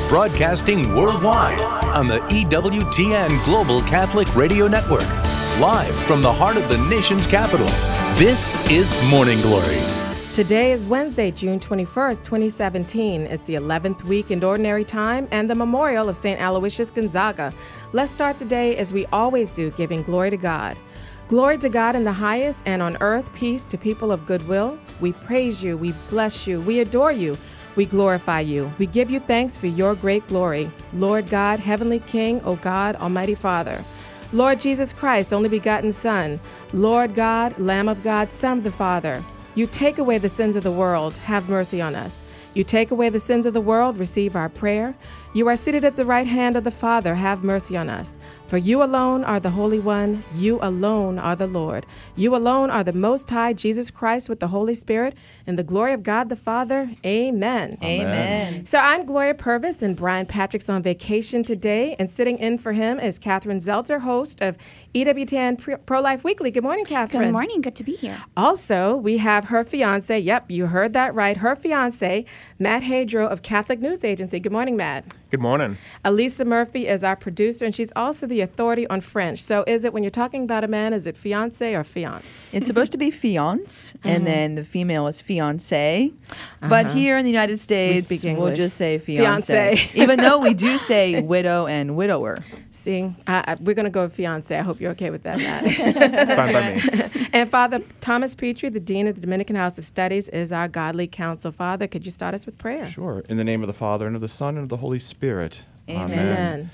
broadcasting worldwide on the EWTN Global Catholic Radio Network. Live from the heart of the nation's capital, this is Morning Glory. Today is Wednesday, June 21st, 2017. It's the 11th week in Ordinary Time and the memorial of St. Aloysius Gonzaga. Let's start today as we always do, giving glory to God. Glory to God in the highest, and on earth peace to people of good will. We praise you, we bless you, we adore you, we glorify you. We give you thanks for your great glory. Lord God, Heavenly King, O God, Almighty Father. Lord Jesus Christ, only begotten Son. Lord God, Lamb of God, Son of the Father. You take away the sins of the world, have mercy on us. You take away the sins of the world, receive our prayer. You are seated at the right hand of the Father, have mercy on us. For you alone are the Holy One, you alone are the Lord. You alone are the Most High, Jesus Christ, with the Holy Spirit, in the glory of God the Father. Amen. Amen. So I'm Gloria Purvis, and Brian Patrick's on vacation today, and sitting in for him is Catherine Zelter, host of EWTN Pro-Life Weekly. Good morning, Catherine. Good morning. Good to be here. Also, we have her fiance. Yep, you heard that right. Her fiance, Matt Hadro of Catholic News Agency. Good morning, Matt. Good morning. Elisa Murphy is our producer, and she's also the authority on French. So is it, when you're talking about a man, is it fiance or fiance? It's supposed to be fiance, and then the female is fiancé. But here in the United States, we'll just say fiancé. Even though we do say widow and widower. See, we're going to go with fiancé. I hope you're okay with that, Matt. Fine by me. And Father Thomas Petrie, the Dean of the Dominican House of Studies, is our godly counsel. Father, could you start us with prayer? Sure. In the name of the Father, and of the Son, and of the Holy Spirit. Amen.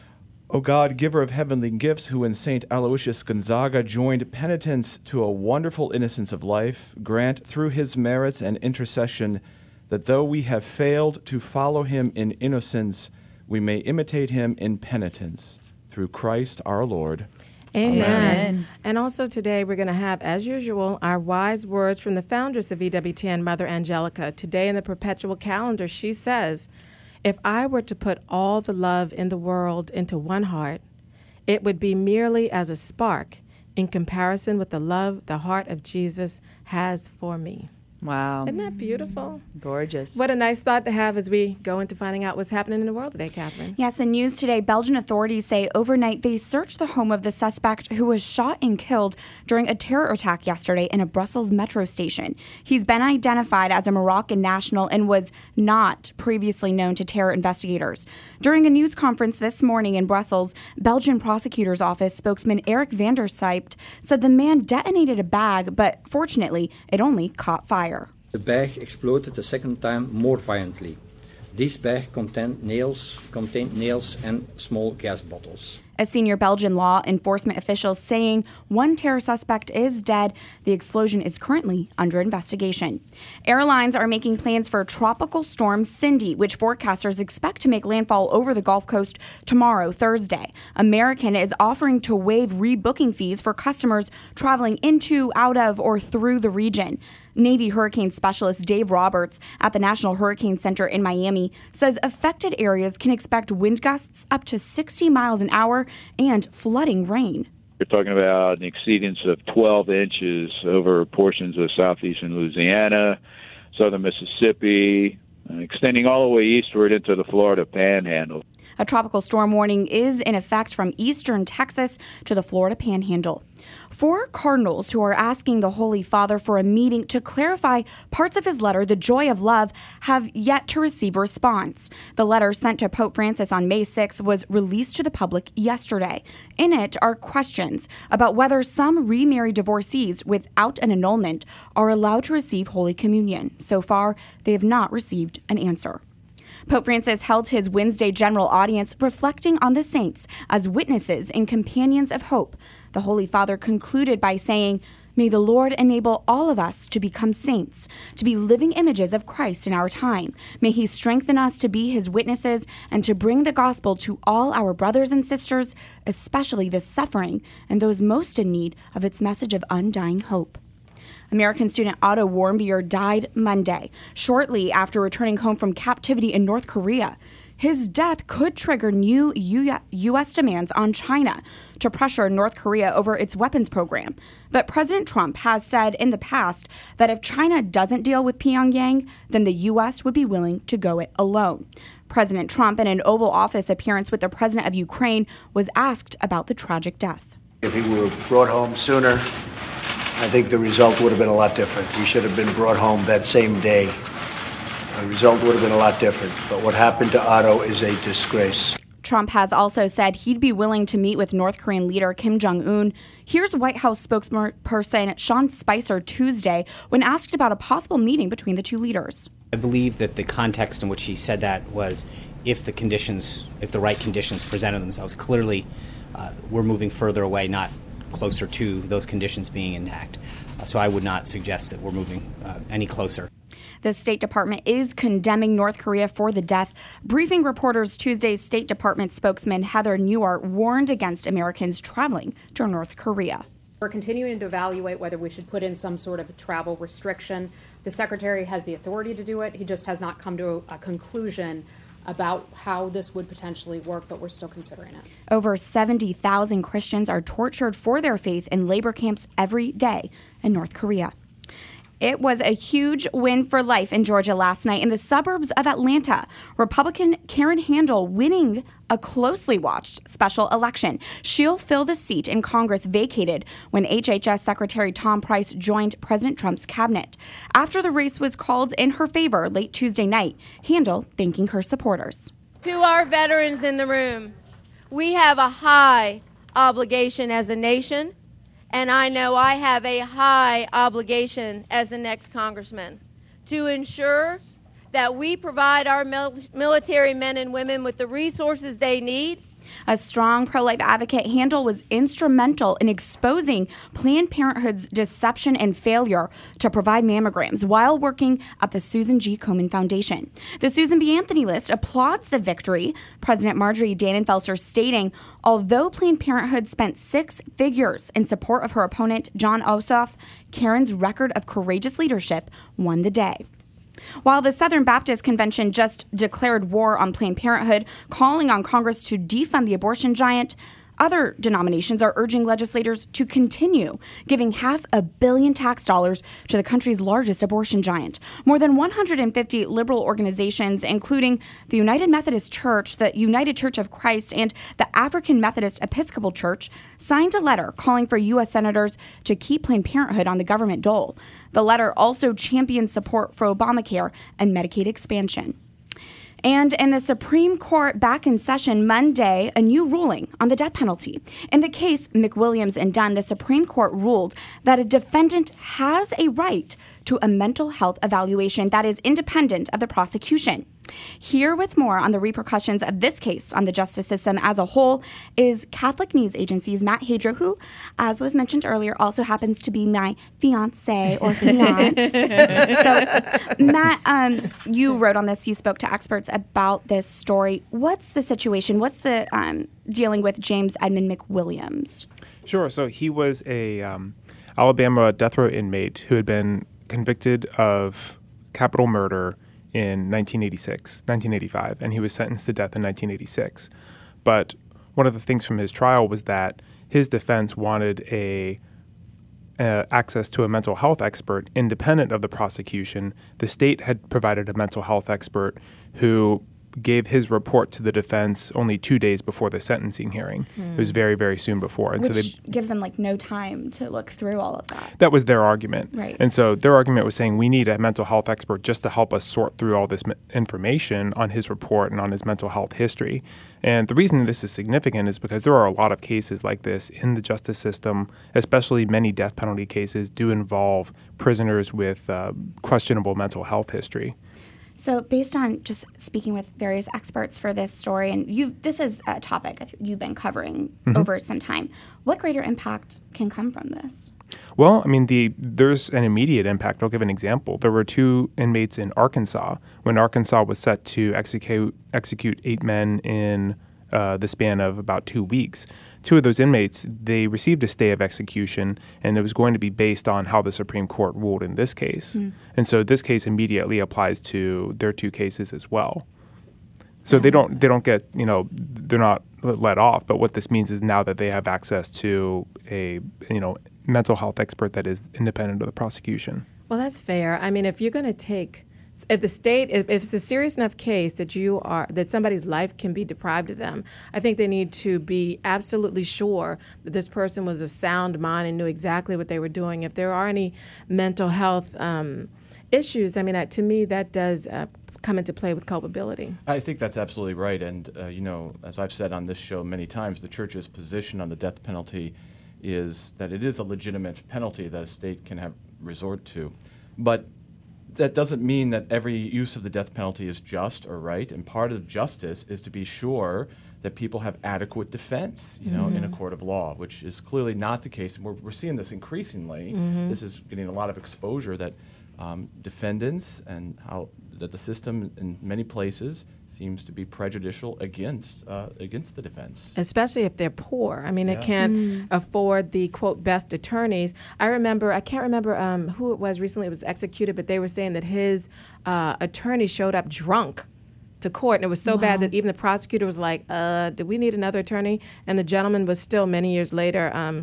O God, giver of heavenly gifts, who in St. Aloysius Gonzaga joined penitents to a wonderful innocence of life, grant through his merits and intercession that though we have failed to follow him in innocence, we may imitate him in penitence. Through Christ our Lord. Amen. And also today we're going to have, as usual, our wise words from the foundress of EWTN, Mother Angelica. Today in the perpetual calendar, she says, if I were to put all the love in the world into one heart, it would be merely as a spark in comparison with the love the heart of Jesus has for me. Wow. Isn't that beautiful? Gorgeous. What a nice thought to have as we go into finding out what's happening in the world today, Catherine. Yes, in news today, Belgian authorities say overnight they searched the home of the suspect who was shot and killed during a terror attack yesterday in a Brussels metro station. He's been identified as a Moroccan national and was not previously known to terror investigators. During a news conference this morning in Brussels, Belgian prosecutor's office spokesman Eric van der Sijpt said the man detonated a bag, but fortunately, it only caught fire. The bag exploded a second time more violently. This bag contained nails and small gas bottles. A senior Belgian law enforcement official saying one terror suspect is dead. The explosion is currently under investigation. Airlines are making plans for Tropical Storm Cindy, which forecasters expect to make landfall over the Gulf Coast tomorrow, Thursday. American is offering to waive rebooking fees for customers traveling into, out of, or through the region. Navy hurricane specialist Dave Roberts at the National Hurricane Center in Miami says affected areas can expect wind gusts up to 60 miles an hour and flooding rain. We're talking about an exceedance of 12 inches over portions of southeastern Louisiana, southern Mississippi, extending all the way eastward into the Florida Panhandle. A tropical storm warning is in effect from eastern Texas to the Florida Panhandle. 4 cardinals who are asking the Holy Father for a meeting to clarify parts of his letter, The Joy of Love, have yet to receive a response. The letter sent to Pope Francis on May 6 was released to the public yesterday. In it are questions about whether some remarried divorcees without an annulment are allowed to receive Holy Communion. So far, they have not received an answer. Pope Francis held his Wednesday general audience reflecting on the saints as witnesses and companions of hope. The Holy Father concluded by saying, "May the Lord enable all of us to become saints, to be living images of Christ in our time. May he strengthen us to be his witnesses and to bring the gospel to all our brothers and sisters, especially the suffering and those most in need of its message of undying hope." American student Otto Warmbier died Monday, shortly after returning home from captivity in North Korea. His death could trigger new U.S. demands on China to pressure North Korea over its weapons program. But President Trump has said in the past that if China doesn't deal with Pyongyang, then the U.S. would be willing to go it alone. President Trump, in an Oval Office appearance with the president of Ukraine, was asked about the tragic death. If he were brought home sooner, I think the result would have been a lot different. He should have been brought home that same day. The result would have been a lot different. But what happened to Otto is a disgrace. Trump has also said he'd be willing to meet with North Korean leader Kim Jong-un. Here's White House spokesperson Sean Spicer Tuesday when asked about a possible meeting between the two leaders. I believe that the context in which he said that was if the right conditions presented themselves. Clearly, we're moving further away, not closer to those conditions being intact. So I would not suggest that we're moving any closer. The State Department is condemning North Korea for the death. Briefing reporters Tuesday's State Department spokesman Heather Nauert warned against Americans traveling to North Korea. We're continuing to evaluate whether we should put in some sort of a travel restriction. The Secretary has the authority to do it. He just has not come to a conclusion about how this would potentially work, but we're still considering it. Over 70,000 Christians are tortured for their faith in labor camps every day in North Korea. It was a huge win for life in Georgia last night in the suburbs of Atlanta. Republican Karen Handel winning a closely watched special election. She'll fill the seat in Congress vacated when HHS Secretary Tom Price joined President Trump's cabinet. After the race was called in her favor late Tuesday night, Handel thanking her supporters. To our veterans in the room, we have a high obligation as a nation. And I know I have a high obligation as the next congressman to ensure that we provide our military men and women with the resources they need. A strong pro-life advocate, Handel was instrumental in exposing Planned Parenthood's deception and failure to provide mammograms while working at the Susan G. Komen Foundation. The Susan B. Anthony list applauds the victory, President Marjorie Dannenfelser stating, although Planned Parenthood spent 6 figures in support of her opponent, Jon Ossoff, Karen's record of courageous leadership won the day. While the Southern Baptist Convention just declared war on Planned Parenthood, calling on Congress to defund the abortion giant, other denominations are urging legislators to continue giving $500 million tax dollars to the country's largest abortion giant. More than 150 liberal organizations, including the United Methodist Church, the United Church of Christ, and the African Methodist Episcopal Church, signed a letter calling for U.S. senators to keep Planned Parenthood on the government dole. The letter also champions support for Obamacare and Medicaid expansion. And in the Supreme Court back in session Monday, a new ruling on the death penalty. In the case McWilliams and Dunn, the Supreme Court ruled that a defendant has a right to a mental health evaluation that is independent of the prosecution. Here with more on the repercussions of this case on the justice system as a whole is Catholic News Agency's Matt Hadro, who, as was mentioned earlier, also happens to be my fiancé or fiancé. So, Matt, you wrote on this. You spoke to experts about this story. What's the situation? What's the dealing with James Edmund McWilliams? Sure. So he was a Alabama death row inmate who had been convicted of capital murder in 1985, and he was sentenced to death in 1986. But one of the things from his trial was that his defense wanted access to a mental health expert independent of the prosecution. The state had provided a mental health expert who gave his report to the defense only 2 days before the sentencing hearing. It was very, very soon before. And Which so gives them no time to look through all of that. That was their argument. Right. And so their argument was saying we need a mental health expert just to help us sort through all this information on his report and on his mental health history. And the reason this is significant is because there are a lot of cases like this in the justice system, especially many death penalty cases do involve prisoners with questionable mental health history. So based on just speaking with various experts for this story, and this is a topic you've been covering over some time, what greater impact can come from this? Well, I mean, there's an immediate impact. I'll give an example. There were 2 inmates in Arkansas when Arkansas was set to execute 8 men in the span of about 2 weeks. 2 of those inmates, they received a stay of execution, and it was going to be based on how the Supreme Court ruled in this case. And so this case immediately applies to their 2 cases as well. So they don't get, they're not let off. But what this means is now that they have access to a, mental health expert that is independent of the prosecution. Well, that's fair. I mean, if you're going to take, if the state, if it's a serious enough case that somebody's life can be deprived of them, I think they need to be absolutely sure that this person was of sound mind and knew exactly what they were doing. If there are any mental health issues, I mean, to me, that does come into play with culpability. I think that's absolutely right. And, as I've said on this show many times, the church's position on the death penalty is that it is a legitimate penalty that a state can have resort to. But that doesn't mean that every use of the death penalty is just or right. And part of justice is to be sure that people have adequate defense, in a court of law, which is clearly not the case. And we're seeing this increasingly. This is getting a lot of exposure that defendants and how that the system in many places seems to be prejudicial against the defense. Especially if they're poor. I mean, it can't afford the, quote, best attorneys. I can't remember who it was recently, it was executed, but they were saying that his attorney showed up drunk to court, and it was so bad that even the prosecutor was like, do we need another attorney? And the gentleman was still, many years later,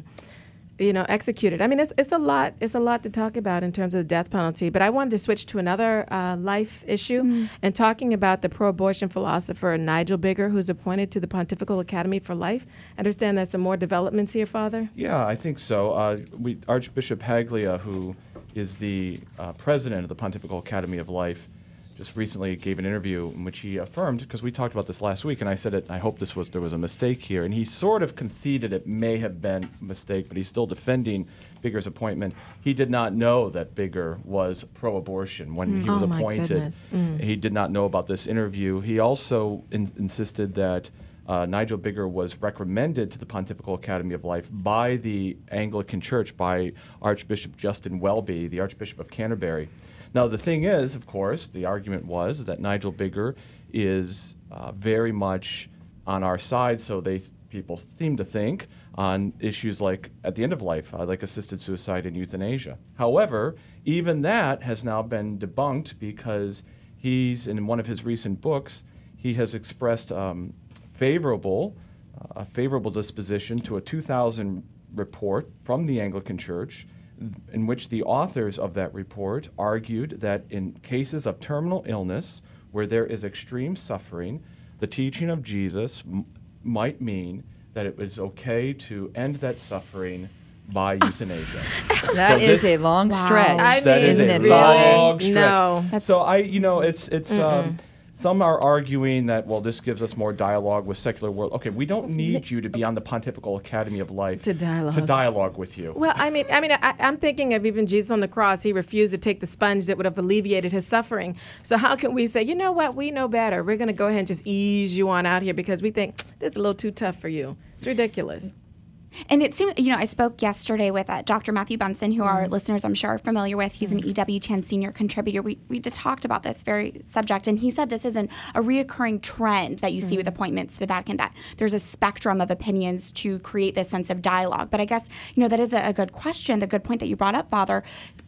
executed. I mean, it's a lot. It's a lot to talk about in terms of the death penalty. But I wanted to switch to another life issue and talking about the pro-abortion philosopher Nigel Bigger, who's appointed to the Pontifical Academy for Life. I understand there's some more developments here, Father. Yeah, I think so. Archbishop Paglia, who is the president of the Pontifical Academy of Life, just recently gave an interview in which he affirmed, because we talked about this last week, and I said I hope there was a mistake here, and he sort of conceded it may have been a mistake, but he's still defending Bigger's appointment. He did not know that Bigger was pro-abortion when he was appointed. He did not know about this interview. He also insisted that Nigel Bigger was recommended to the Pontifical Academy of Life by the Anglican Church, by Archbishop Justin Welby, the Archbishop of Canterbury. Now, the thing is, of course, the argument was that Nigel Bigger is very much on our side, so people seem to think, on issues like at the end of life, like assisted suicide and euthanasia. However, even that has now been debunked because in one of his recent books, he has expressed a favorable disposition to a 2000 report from the Anglican Church, in which the authors of that report argued that in cases of terminal illness where there is extreme suffering, the teaching of Jesus might mean that it was okay to end that suffering by euthanasia. That is a long stretch. That is a long stretch. No. So some are arguing that, this gives us more dialogue with secular world. Okay, we don't need you to be on the Pontifical Academy of Life to dialogue with you. Well, I'm thinking of even Jesus on the cross. He refused to take the sponge that would have alleviated his suffering. So how can we say, you know what, we know better. We're going to go ahead and just ease you on out here because we think this is a little too tough for you. It's ridiculous. And it seemed, I spoke yesterday with Dr. Matthew Benson, who our listeners, I'm sure, are familiar with. He's an EWTN senior contributor. We just talked about this very subject, and he said this isn't a reoccurring trend that you see with appointments to the Vatican, that there's a spectrum of opinions to create this sense of dialogue. But I guess, that is a good question, the good point that you brought up, Father.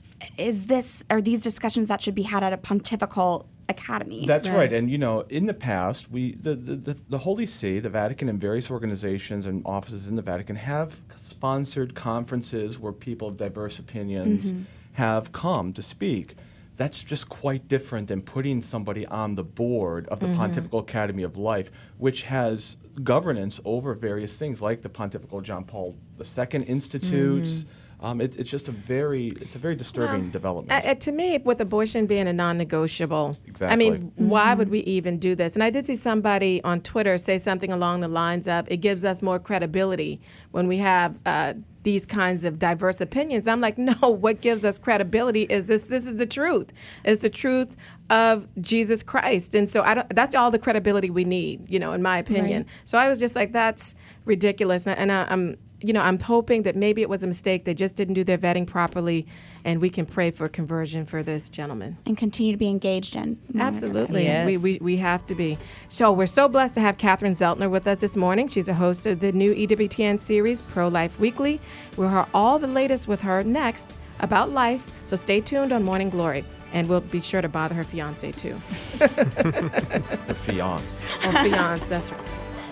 Are these discussions that should be had at a pontifical academy? That's right. And, in the past, the Holy See, the Vatican, and various organizations and offices in the Vatican have sponsored conferences where people of diverse opinions have come to speak. That's just quite different than putting somebody on the board of the Pontifical Academy of Life, which has governance over various things like the Pontifical John Paul II Institutes. It's just a very disturbing development. To me, with abortion being a non-negotiable, exactly. Why would we even do this? And I did see somebody on Twitter say something along the lines of, it gives us more credibility when we have these kinds of diverse opinions. I'm like, no, what gives us credibility is this is the truth. It's the truth of Jesus Christ. And so that's all the credibility we need, in my opinion. Right. So I was just like, that's ridiculous. And I'm hoping that maybe it was a mistake. They just didn't do their vetting properly, and we can pray for conversion for this gentleman. And continue to be engaged in. Absolutely. Yes. We have to be. So we're so blessed to have Catherine Zeltner with us this morning. She's a host of the new EWTN series, Pro-Life Weekly. We'll hear all the latest with her next about life, so stay tuned on Morning Glory. And we'll be sure to bother her fiance, too. Her fiance. Or fiance, that's right.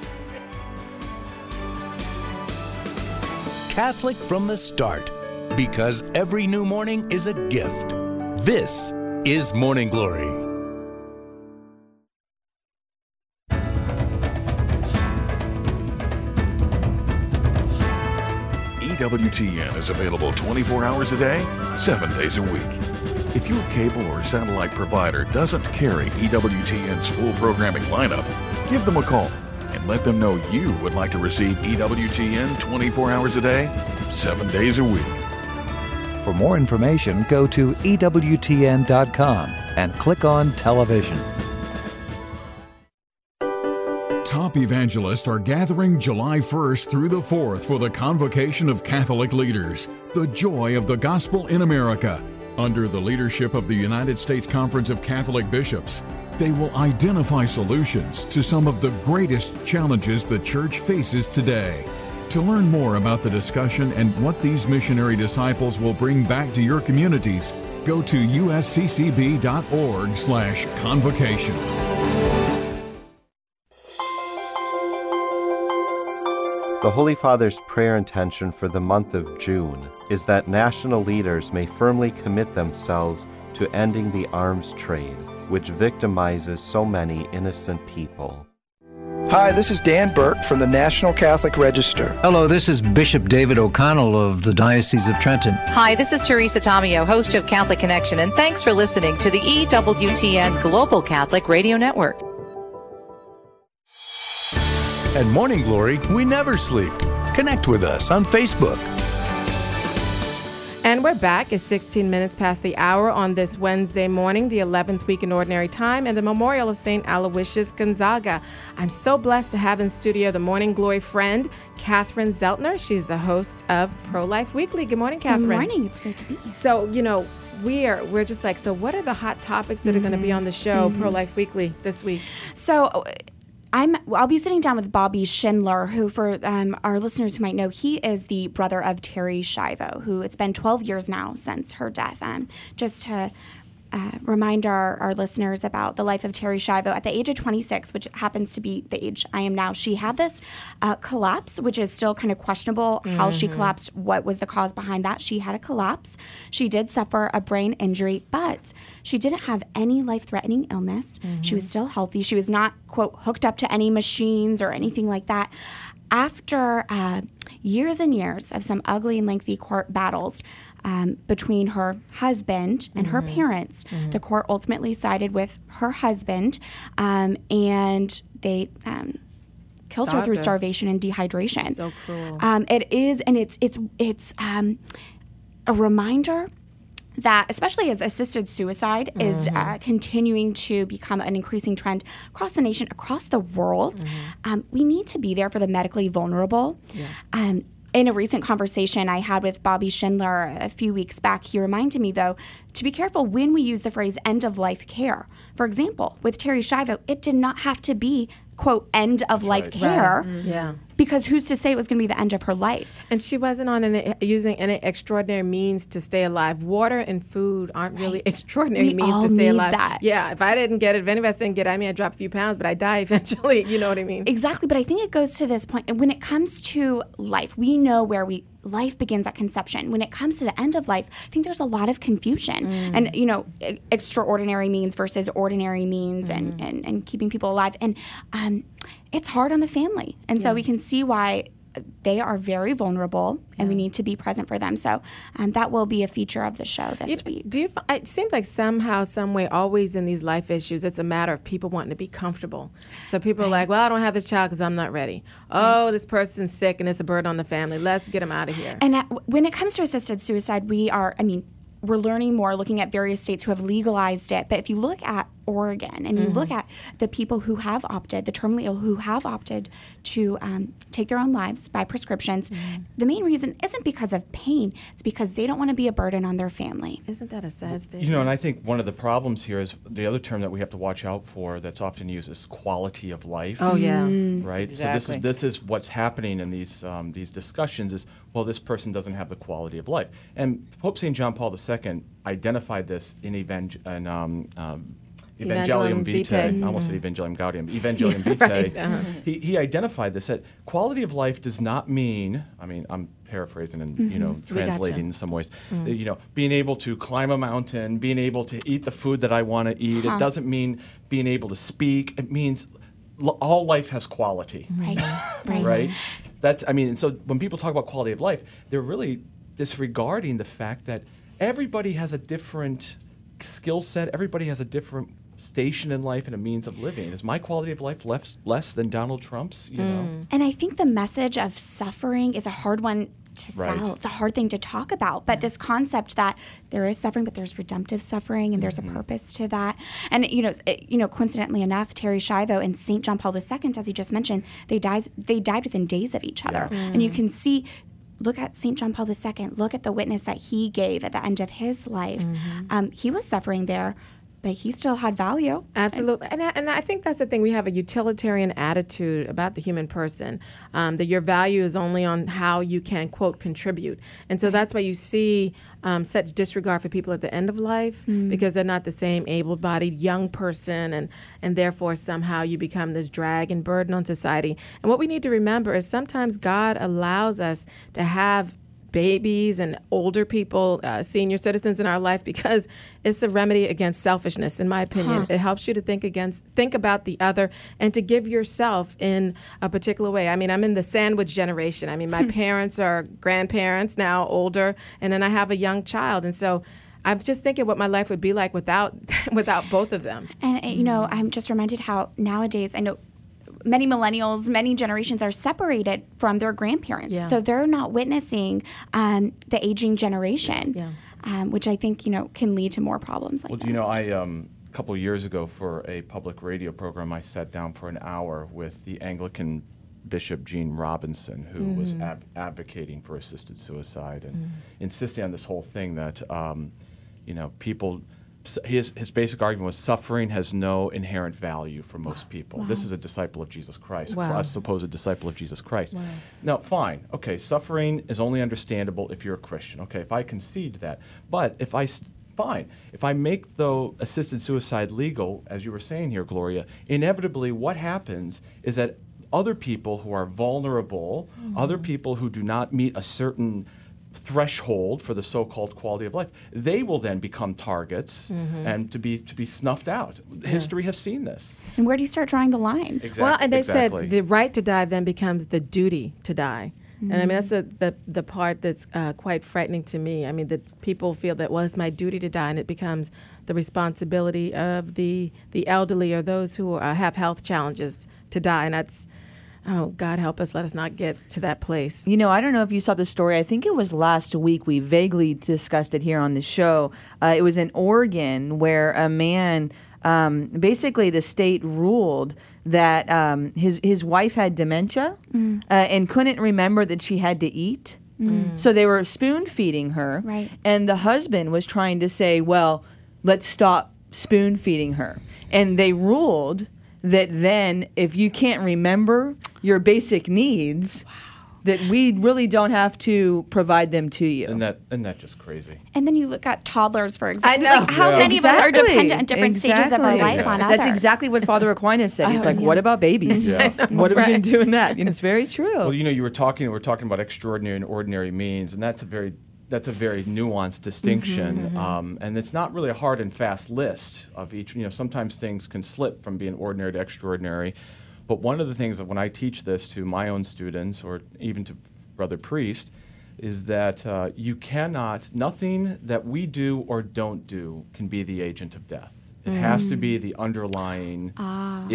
Catholic from the start, because every new morning is a gift. This is Morning Glory. EWTN is available 24 hours a day, 7 days a week. If your cable or satellite provider doesn't carry EWTN's full programming lineup, give them a call and let them know you would like to receive EWTN 24 hours a day, 7 days a week. For more information, go to EWTN.com and click on Television. Top evangelists are gathering July 1st through the 4th for the Convocation of Catholic Leaders, the Joy of the Gospel in America. Under the leadership of the United States Conference of Catholic Bishops, they will identify solutions to some of the greatest challenges the Church faces today. To learn more about the discussion and what these missionary disciples will bring back to your communities, go to usccb.org/convocation. The Holy Father's prayer intention for the month of June is that national leaders may firmly commit themselves to ending the arms trade, which victimizes so many innocent people. Hi, this is Dan Burke from the National Catholic Register. Hello, this is Bishop David O'Connell of the Diocese of Trenton. Hi, this is Teresa Tomeo, host of Catholic Connection, and thanks for listening to the EWTN Global Catholic Radio Network. At Morning Glory, we never sleep. Connect with us on Facebook. And we're back. It's 16 minutes past the hour on this Wednesday morning, the 11th week in Ordinary Time, and the memorial of St. Aloysius Gonzaga. I'm so blessed to have in studio the Morning Glory friend, Catherine Zeltner. She's the host of Pro-Life Weekly. Good morning, Catherine. Good morning. It's great to be here. So, we're just like, so what are the hot topics that are going to be on the show, Pro-Life Weekly, this week? So I'll be sitting down with Bobby Schindler, who, for our listeners who might know, he is the brother of Terri Schiavo, who it's been 12 years now since her death. Just to remind our listeners about the life of Terri Schiavo, at the age of 26, which happens to be the age I am now, she had this collapse, which is still kind of questionable how she collapsed, what was the cause behind that. She had a collapse. She did suffer a brain injury, but she didn't have any life-threatening illness. She was still healthy. She was not, quote, hooked up to any machines or anything like that. After years and years of some ugly and lengthy court battles between her husband and her parents, the court ultimately sided with her husband, and they killed her through starvation and dehydration. So cruel. It is, and it's a reminder that, especially as assisted suicide is continuing to become an increasing trend across the nation, across the world, we need to be there for the medically vulnerable. Yeah. In a recent conversation I had with Bobby Schindler a few weeks back, he reminded me, though, to be careful when we use the phrase end-of-life care. For example, with Terri Schiavo, it did not have to be, quote, end-of-life care. Right. Yeah. Because who's to say it was going to be the end of her life? And she wasn't using any extraordinary means to stay alive. Water and food aren't really extraordinary means to stay alive. That. Yeah, if I didn't get it, if any of us didn't get it, I mean, I drop a few pounds, but I die eventually. You know what I mean? Exactly. But I think it goes to this point. And when it comes to life, we know where life begins at conception. When it comes to the end of life, I think there's a lot of confusion. And, extraordinary means versus ordinary means and keeping people alive. And it's hard on the family. And so we can see why they are very vulnerable, and we need to be present for them. So that will be a feature of the show this week. It seems like somehow, some way, always in these life issues, it's a matter of people wanting to be comfortable. So people are like, well, I don't have this child because I'm not ready. Oh, this person's sick and it's a burden on the family. Let's get them out of here. And when it comes to assisted suicide, we're learning more, looking at various states who have legalized it. But if you look at Oregon, and you look at the people who have opted, the terminally ill who have opted to take their own lives by prescriptions, the main reason isn't because of pain. It's because they don't want to be a burden on their family. Isn't that a sad state? You know, and I think one of the problems here is the other term that we have to watch out for that's often used is quality of life. Oh, yeah. Right? Exactly. So this is what's happening in these discussions is, well, this person doesn't have the quality of life. And Pope St. John Paul II identified this in Evangelium Vitae. I almost said Evangelium Gaudium. Evangelium Vitae. Right. He identified this, that quality of life does not mean, I mean, I'm paraphrasing and translating in some ways, being able to climb a mountain, being able to eat the food that I want to eat. It doesn't mean being able to speak. It means all life has quality. Right. Right? That's, I mean, so when people talk about quality of life, they're really disregarding the fact that everybody has a different skill set. Everybody has a different station in life and a means of living. Is my quality of life less than Donald Trump's? You know? And I think the message of suffering is a hard one to sell. It's a hard thing to talk about. But this concept that there is suffering, but there's redemptive suffering, and there's a purpose to that. And coincidentally enough, Terry Schiavo and St. John Paul II, as you just mentioned, they died within days of each other. And you can see. Look at St. John Paul II. Look at the witness that he gave at the end of his life. He was suffering there, but he still had value. Absolutely. And I think that's the thing. We have a utilitarian attitude about the human person, that your value is only on how you can, quote, contribute. And so that's why you see such disregard for people at the end of life, because they're not the same able-bodied young person, and therefore somehow you become this drag and burden on society. And what we need to remember is sometimes God allows us to have babies and older people, senior citizens in our life, because it's a remedy against selfishness, in my opinion. It helps you to think about the other and to give yourself in a particular way. I mean, I'm in the sandwich generation. I mean, my parents are grandparents now, older, and then I have a young child. And so I'm just thinking what my life would be like without both of them. And, I'm just reminded how nowadays, I know many millennials, many generations are separated from their grandparents. Yeah. So they're not witnessing the aging generation, which I think, can lead to more problems like this. I a couple of years ago for a public radio program, I sat down for an hour with the Anglican Bishop Gene Robinson, who was advocating for assisted suicide and insisting on this whole thing that, people... His basic argument was suffering has no inherent value for most people. This is a disciple of Jesus Christ, a supposed disciple of Jesus Christ. Now, fine. Okay, suffering is only understandable if you're a Christian. Okay, if I concede that. But if I make, though, assisted suicide legal, as you were saying here, Gloria, inevitably what happens is that other people who are vulnerable, other people who do not meet a certain threshold for the so-called quality of life, they will then become targets and to be snuffed out. History has seen this. And where do you start drawing the line? Exactly. Well, and they said the right to die then becomes the duty to die. And I mean, that's the part that's quite frightening to me. I mean, that people feel that, well, it's my duty to die, and it becomes the responsibility of the elderly or those who have health challenges to die. And that's, oh, God help us, let us not get to that place. I don't know if you saw the story. I think it was last week. We vaguely discussed it here on the show. It was in Oregon where a man, basically the state ruled that his wife had dementia and couldn't remember that she had to eat. So they were spoon feeding her. Right. And the husband was trying to say, well, let's stop spoon feeding her. And they ruled that then if you can't remember your basic needs, that we really don't have to provide them to you. Isn't that just crazy? And then you look at toddlers, for example. I know. Like how many of us are dependent at different stages of our life on others? That's exactly what Father Aquinas said. He's what about babies? What are we going to do in that? It's very true. Well, we're talking about extraordinary and ordinary means, and that's a very nuanced distinction, and it's not really a hard and fast list of each. Sometimes things can slip from being ordinary to extraordinary, but one of the things that when I teach this to my own students or even to Brother Priest is that nothing that we do or don't do can be the agent of death. It has to be the underlying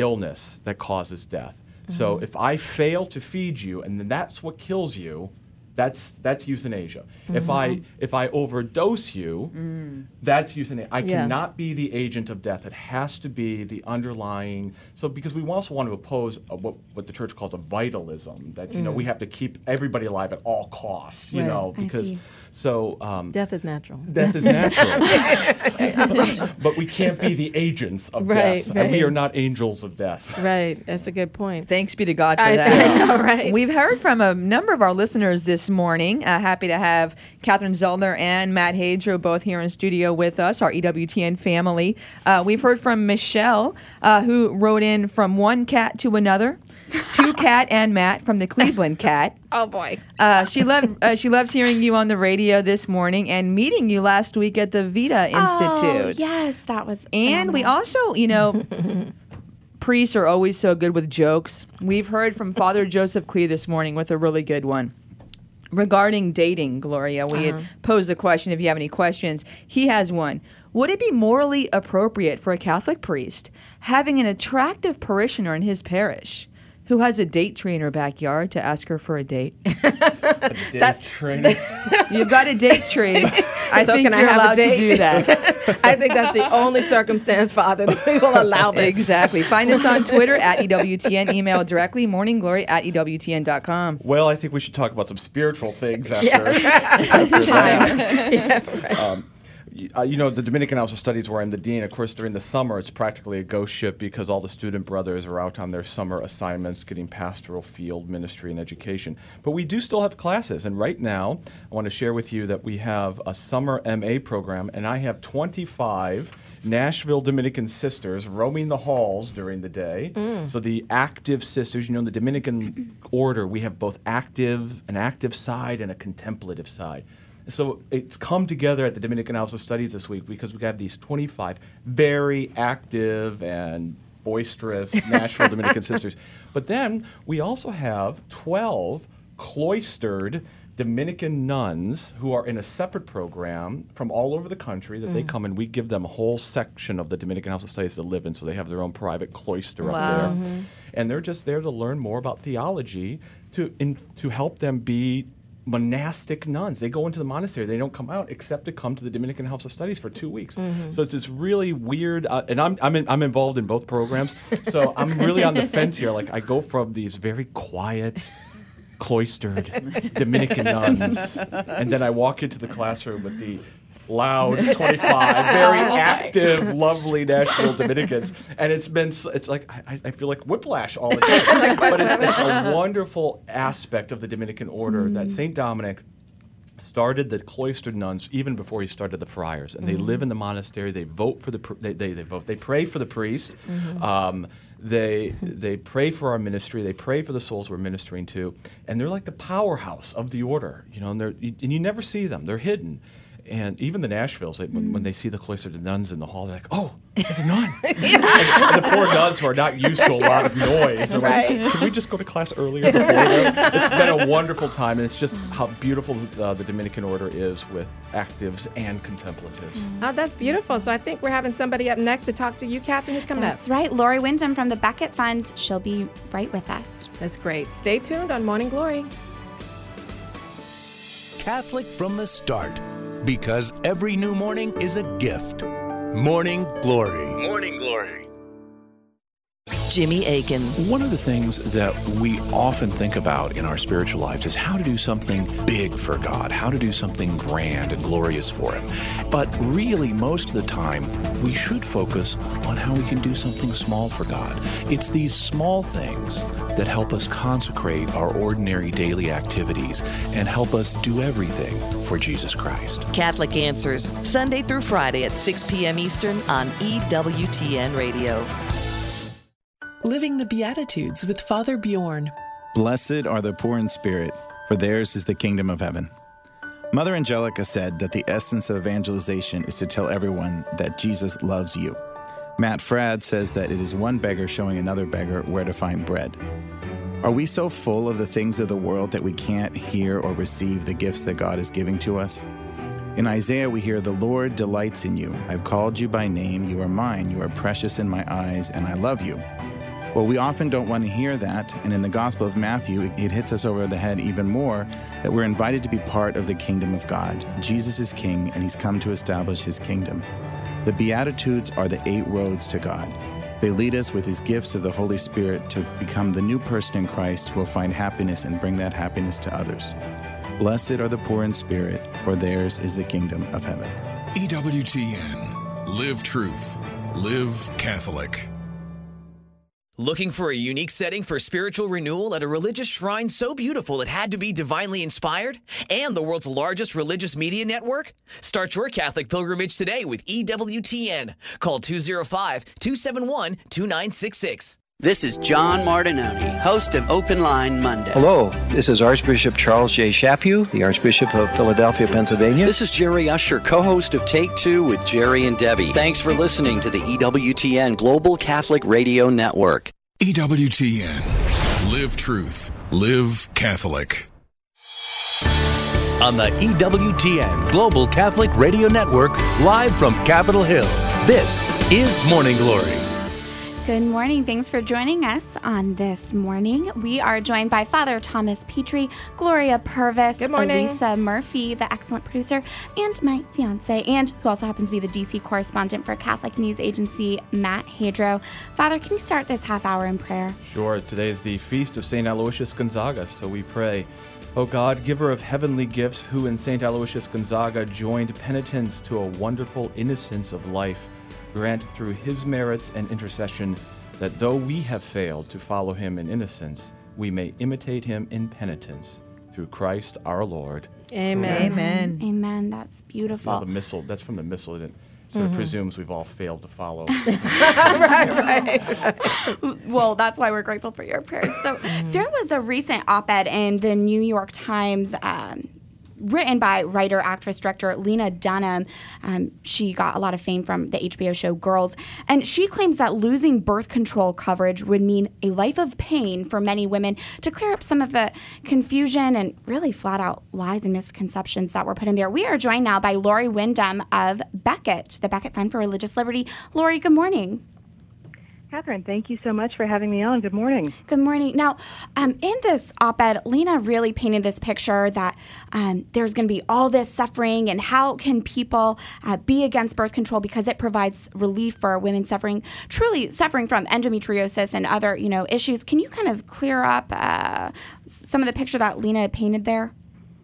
illness that causes death. So if I fail to feed you and then that's what kills you, That's euthanasia. If I overdose you, that's euthanasia. I cannot be the agent of death. It has to be the underlying. So because we also want to oppose what the church calls a vitalism, that we have to keep everybody alive at all costs. You know, because death is natural. Death is natural. But we can't be the agents of death. And we are not angels of death. Right. That's a good point. Thanks be to God for that. I know, right? We've heard from a number of our listeners this morning. Happy to have Catherine Zollner and Matt Hadro both here in studio with us, our EWTN family. We've heard from Michelle, who wrote in from one cat to another, to Cat and Matt from the Cleveland Cat. Oh, boy. She loves hearing you on the radio this morning and meeting you last week at the Vita Institute. Yes, that was And we also, priests are always so good with jokes. We've heard from Father Joseph Klee this morning with a really good one. Regarding dating, Gloria, we had posed a question. If you have any questions, he has one. Would it be morally appropriate for a Catholic priest having an attractive parishioner in his parish who has a date tree in her backyard to ask her for a date? A date tree? You've got a date tree. I think you're allowed to do that. I think that's the only circumstance, Father, that we will allow this. Exactly. Find us on Twitter at EWTN. Email directly, morningglory@EWTN.com. Well, I think we should talk about some spiritual things after, It's time. that. The Dominican House of Studies, where I'm the dean, of course, during the summer, it's practically a ghost ship because all the student brothers are out on their summer assignments getting pastoral field ministry and education. But we do still have classes, and right now, I want to share with you that we have a summer MA program, and I have 25 Nashville Dominican sisters roaming the halls during the day. So the active sisters, in the Dominican order, we have both an active side and a contemplative side. So it's come together at the Dominican House of Studies this week because we have these 25 very active and boisterous Nashville Dominican sisters. But then we also have 12 cloistered Dominican nuns who are in a separate program from all over the country that they come and we give them a whole section of the Dominican House of Studies to live in, so they have their own private cloister up there. And they're just there to learn more about theology to help them be monastic nuns. They go into the monastery. They don't come out except to come to the Dominican House of Studies for 2 weeks. So it's this really weird, and I'm involved in both programs, so I'm really on the fence here. Like I go from these very quiet, cloistered Dominican nuns, and then I walk into the classroom with the loud 25, very active, lovely Nashville Dominicans, and it's like I feel like whiplash all the time. But it's a wonderful aspect of the Dominican order that St. Dominic started the cloistered nuns even before he started the friars, and they live in the monastery. They vote for they vote. They pray for the priest. They pray for our ministry. They pray for the souls we're ministering to, and they're like the powerhouse of the order. And you never see them. They're hidden. And even the Nashvilles, when they see the cloistered nuns in the hall, they're like, "Oh, it's a nun!" and the poor nuns who are not used to a lot of noise, they're like, "Can we just go to class earlier before that?" It's been a wonderful time, and it's just how beautiful the Dominican order is with actives and contemplatives. Oh, that's beautiful. So I think we're having somebody up next to talk to you, Catherine. Who's coming up? That's right. Lori Wyndham from the Beckett Fund. She'll be right with us. That's great. Stay tuned on Morning Glory. Catholic from the start. Because every new morning is a gift. Morning Glory. Morning Glory. Jimmy Akin. One of the things that we often think about in our spiritual lives is how to do something big for God, how to do something grand and glorious for Him. But really, most of the time, we should focus on how we can do something small for God. It's these small things that help us consecrate our ordinary daily activities and help us do everything for Jesus Christ. Catholic Answers, Sunday through Friday at 6 p.m. Eastern on EWTN Radio. Living the Beatitudes with Father Bjorn. Blessed are the poor in spirit, for theirs is the kingdom of heaven. Mother Angelica said that the essence of evangelization is to tell everyone that Jesus loves you. Matt Fradd says that it is one beggar showing another beggar where to find bread. Are we so full of the things of the world that we can't hear or receive the gifts that God is giving to us? In Isaiah, we hear, "The Lord delights in you. I've called you by name. You are mine. You are precious in my eyes, and I love you." Well, we often don't want to hear that, and in the Gospel of Matthew, it hits us over the head even more that we're invited to be part of the kingdom of God. Jesus is king, and he's come to establish his kingdom. The Beatitudes are the 8 roads to God. They lead us with his gifts of the Holy Spirit to become the new person in Christ who will find happiness and bring that happiness to others. Blessed are the poor in spirit, for theirs is the kingdom of heaven. EWTN. Live truth. Live Catholic. Looking for a unique setting for spiritual renewal at a religious shrine so beautiful it had to be divinely inspired? And the world's largest religious media network? Start your Catholic pilgrimage today with EWTN. Call 205-271-2966. This is John Martinoni, host of Open Line Monday. Hello, this is Archbishop Charles J. Chaput, the Archbishop of Philadelphia, Pennsylvania. This is Jerry Usher, co-host of Take Two with Jerry and Debbie. Thanks for listening to the EWTN Global Catholic Radio Network. EWTN. Live truth. Live Catholic. On the EWTN Global Catholic Radio Network, live from Capitol Hill, this is Morning Glory. Good morning. Thanks for joining us on this morning. We are joined by Father Thomas Petrie, Gloria Purvis, Good morning. Elisa Murphy, the excellent producer, and my fiance, and who also happens to be the DC correspondent for Catholic News Agency, Matt Hadro. Father, can you start this half hour in prayer? Sure. Today is the feast of St. Aloysius Gonzaga, so we pray. O God, giver of heavenly gifts, who in St. Aloysius Gonzaga joined penitents to a wonderful innocence of life, grant through his merits and intercession that though we have failed to follow him in innocence, we may imitate him in penitence. Through Christ our Lord. Amen. Amen. Amen. That's beautiful. The missal, that's from the missal. It sort of presumes we've all failed to follow. right. Well, that's why we're grateful for your prayers. So there was a recent op-ed in the New York Times written by writer, actress, director Lena Dunham. She got a lot of fame from the HBO show Girls. And she claims that losing birth control coverage would mean a life of pain for many women. To clear up some of the confusion and really flat out lies and misconceptions that were put in there, we are joined now by Lori Wyndham of Becket, the Becket Fund for Religious Liberty. Lori, good morning. Catherine, thank you so much for having me on. Good morning. Good morning. Now, in this op-ed, Lena really painted this picture that there's going to be all this suffering, and how can people be against birth control because it provides relief for women truly suffering from endometriosis and other, issues. Can you kind of clear up some of the picture that Lena painted there?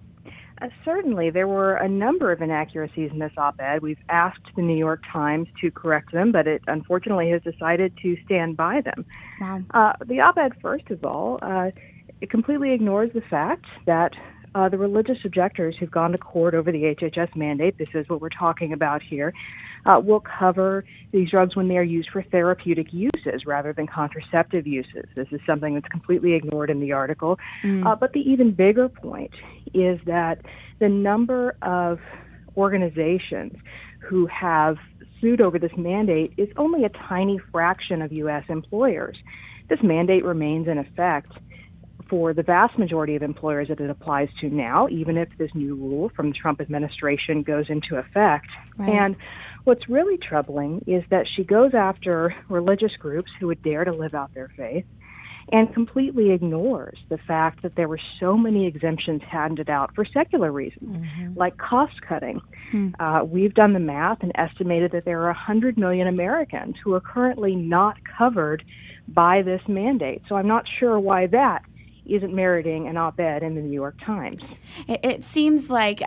Certainly. There were a number of inaccuracies in this op-ed. We've asked the New York Times to correct them, but it unfortunately has decided to stand by them. Wow. The op-ed, first of all, it completely ignores the fact that the religious objectors who've gone to court over the HHS mandate, this is what we're talking about here, will cover these drugs when they are used for therapeutic uses rather than contraceptive uses. This is something that's completely ignored in the article. But the even bigger point is that the number of organizations who have sued over this mandate is only a tiny fraction of U.S. employers. This mandate remains in effect for the vast majority of employers that it applies to now, even if this new rule from the Trump administration goes into effect. Right. And what's really troubling is that she goes after religious groups who would dare to live out their faith and completely ignores the fact that there were so many exemptions handed out for secular reasons, like cost cutting. We've done the math and estimated that there are 100 million Americans who are currently not covered by this mandate. So I'm not sure why that isn't meriting an op-ed in the New York Times. It seems like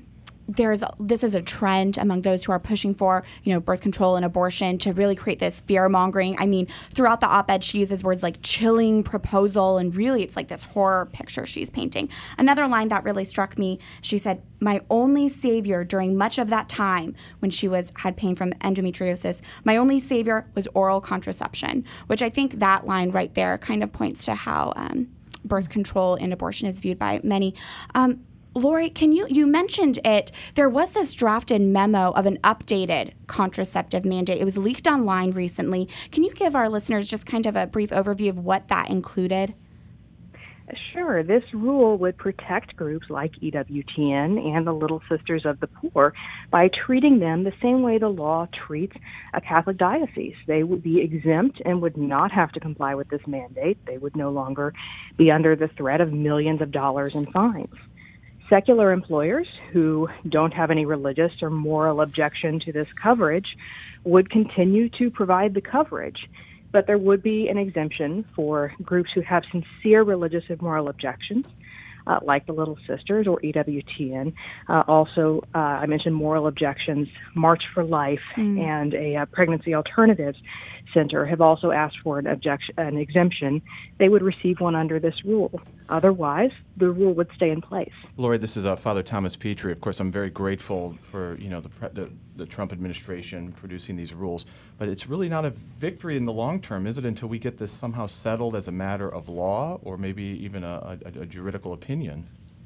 this is a trend among those who are pushing for, birth control and abortion to really create this fear-mongering. I mean, throughout the op-ed, she uses words like chilling proposal, and really it's like this horror picture she's painting. Another line that really struck me, she said, "My only savior during much of that time when she had pain from endometriosis, my only savior was oral contraception," which I think that line right there kind of points to how birth control and abortion is viewed by many. Lori, you mentioned it. There was this drafted memo of an updated contraceptive mandate. It was leaked online recently. Can you give our listeners just kind of a brief overview of what that included? Sure. This rule would protect groups like EWTN and the Little Sisters of the Poor by treating them the same way the law treats a Catholic diocese. They would be exempt and would not have to comply with this mandate. They would no longer be under the threat of millions of dollars in fines. Secular employers who don't have any religious or moral objection to this coverage would continue to provide the coverage. But there would be an exemption for groups who have sincere religious and moral objections, like the Little Sisters or EWTN. Also, I mentioned moral objections. March for Life and a Pregnancy Alternatives Center have also asked for an exemption. They would receive one under this rule. Otherwise, the rule would stay in place. Lori, this is Father Thomas Petrie. Of course, I'm very grateful for the Trump administration producing these rules, but it's really not a victory in the long term, is it? Until we get this somehow settled as a matter of law, or maybe even a juridical opinion.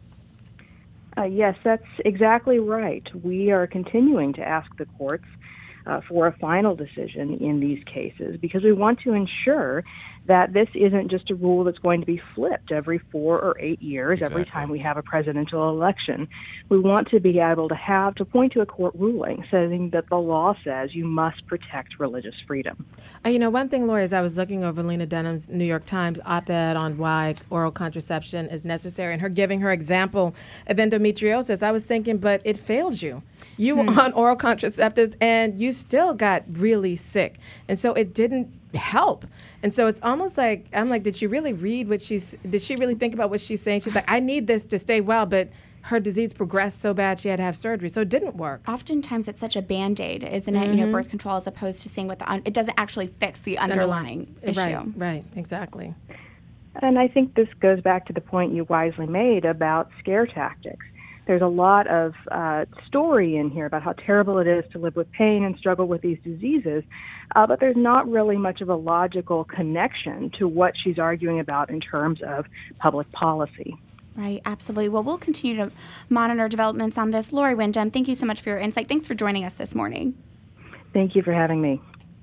Yes, that's exactly right. We are continuing to ask the courts for a final decision in these cases because we want to ensure that this isn't just a rule that's going to be flipped every 4 or 8 years, every time we have a presidential election. We want to be able to point to a court ruling saying that the law says you must protect religious freedom. One thing, Lori, as I was looking over Lena Dunham's New York Times op-ed on why oral contraception is necessary and her giving her example of endometriosis, I was thinking, but it failed you. You were on oral contraceptives and you still got really sick. And so it didn't help. And so it's almost like, I'm like, did she really read did she really think about what she's saying? She's like, I need this to stay well, but her disease progressed so bad she had to have surgery, so it didn't work. Oftentimes it's such a Band-Aid, isn't it? Birth control, as opposed to seeing what it doesn't actually fix the underlying issue. Right, exactly. And I think this goes back to the point you wisely made about scare tactics. There's a lot of story in here about how terrible it is to live with pain and struggle with these diseases, but there's not really much of a logical connection to what she's arguing about in terms of public policy. Right, absolutely. Well, we'll continue to monitor developments on this. Lori Windham, thank you so much for your insight. Thanks for joining us this morning. Thank you for having me.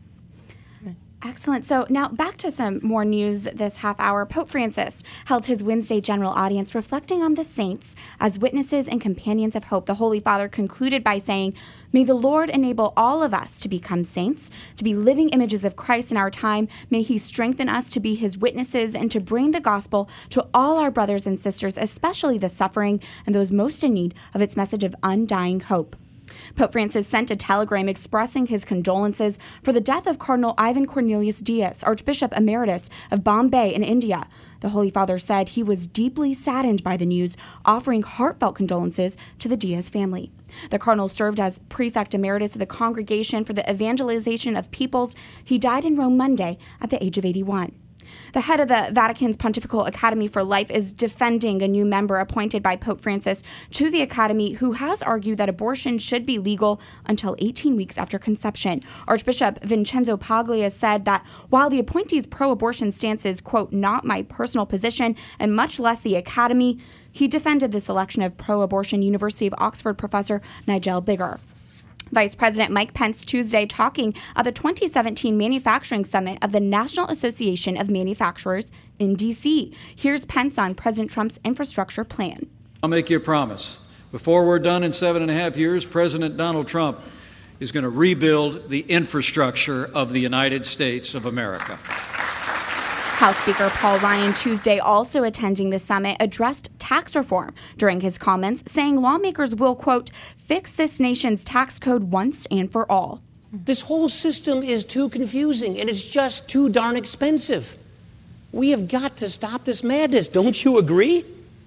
Excellent. So now back to some more news this half hour. Pope Francis held his Wednesday general audience reflecting on the saints as witnesses and companions of hope. The Holy Father concluded by saying, "May the Lord enable all of us to become saints, to be living images of Christ in our time. May he strengthen us to be his witnesses and to bring the gospel to all our brothers and sisters, especially the suffering and those most in need of its message of undying hope." Pope Francis sent a telegram expressing his condolences for the death of Cardinal Ivan Cornelius Diaz, Archbishop Emeritus of Bombay in India. The Holy Father said he was deeply saddened by the news, offering heartfelt condolences to the Diaz family. The Cardinal served as Prefect Emeritus of the Congregation for the Evangelization of Peoples. He died in Rome Monday at the age of 81. The head of the Vatican's Pontifical Academy for Life is defending a new member appointed by Pope Francis to the Academy who has argued that abortion should be legal until 18 weeks after conception. Archbishop Vincenzo Paglia said that while the appointee's pro-abortion stance is, quote, not my personal position and much less the Academy, he defended the selection of pro-abortion University of Oxford professor Nigel Bigger. Vice President Mike Pence Tuesday talking at the 2017 Manufacturing Summit of the National Association of Manufacturers in D.C. Here's Pence on President Trump's infrastructure plan. I'll make you a promise. Before we're done in 7.5 years, President Donald Trump is going to rebuild the infrastructure of the United States of America. House Speaker Paul Ryan, Tuesday also attending the summit, addressed tax reform during his comments, saying lawmakers will, quote, fix this nation's tax code once and for all. This whole system is too confusing and it's just too darn expensive. We have got to stop this madness. Don't you agree?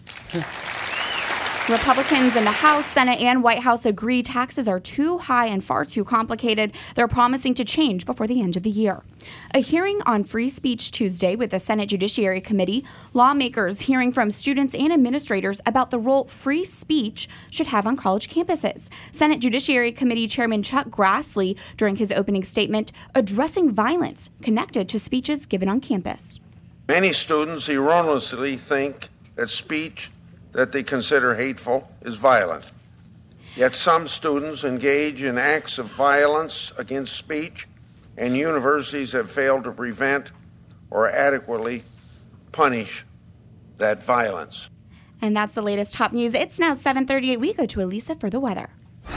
Republicans in the House, Senate, and White House agree taxes are too high and far too complicated. They're promising to change before the end of the year. A hearing on free speech Tuesday with the Senate Judiciary Committee, lawmakers hearing from students and administrators about the role free speech should have on college campuses. Senate Judiciary Committee Chairman Chuck Grassley, during his opening statement, addressing violence connected to speeches given on campus. Many students erroneously think that speech that they consider hateful is violent. Yet some students engage in acts of violence against speech, and universities have failed to prevent or adequately punish that violence. And that's the latest top news. It's now 7:38. We go to Elisa for the weather.